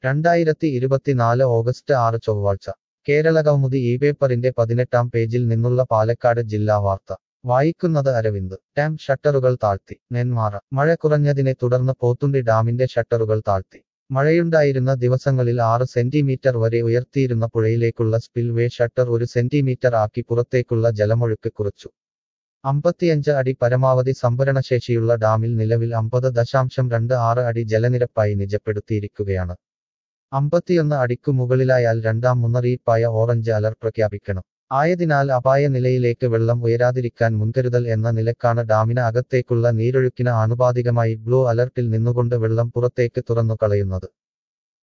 2024 August 6 ചൊവ്വാഴ്ച കേരളകൗമുദി ഈ പേപ്പറിന്റെ 18-ാം പേജിൽ നിന്നുള്ള പാലക്കാട് ജില്ലാ വാർത്ത വായിക്കുന്നത് അരവിന്ദ്. ഡാം ഷട്ടറുകൾ താഴ്ത്തി. നെന്മാറ. മഴ കുറഞ്ഞതിനെ തുടർന്ന് പോത്തുണ്ടി ഡാമിന്റെ ഷട്ടറുകൾ താഴ്ത്തി. മഴയുണ്ടായിരുന്ന ദിവസങ്ങളിൽ 6 സെന്റിമീറ്റർ വരെ ഉയർത്തിയിരുന്ന പുഴയിലേക്കുള്ള സ്പിൽവേ ഷട്ടർ 1 സെന്റിമീറ്റർ ആക്കി പുറത്തേക്കുള്ള ജലമൊഴുക്ക് കുറച്ചു. 55 അടി പരമാവധി സംഭരണശേഷിയുള്ള ഡാമിൽ നിലവിൽ 50.26 അടി ജലനിരപ്പായി നിജപ്പെടുത്തിയിരിക്കുകയാണ്. 51 അടിക്കു മുകളിലായാൽ രണ്ടാം മുന്നറിയിപ്പായ ഓറഞ്ച് അലർട്ട് പ്രഖ്യാപിക്കണം. ആയതിനാൽ അപായ നിലയിലേക്ക് വെള്ളം ഉയരാതിരിക്കാൻ മുൻകരുതൽ എന്ന നിലക്കാണ് ഡാമിന് അകത്തേക്കുള്ള നീരൊഴുക്കിന് ആനുപാതികമായി ബ്ലൂ അലർട്ടിൽ നിന്നുകൊണ്ട് വെള്ളം പുറത്തേക്ക് തുറന്നു കളയുന്നത്.